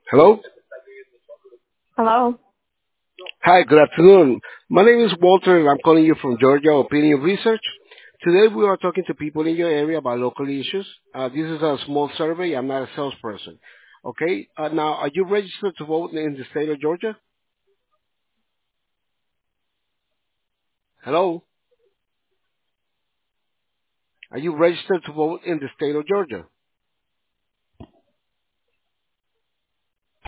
Hello? Hello. Hi, good afternoon. My name is Walter and I'm calling you from Georgia Opinion Research. Today we are talking to people in your area about local issues. This is a small survey. I'm not a salesperson. Okay? Now, are you registered to vote in the state of Georgia? Hello? Are you registered to vote in the state of Georgia?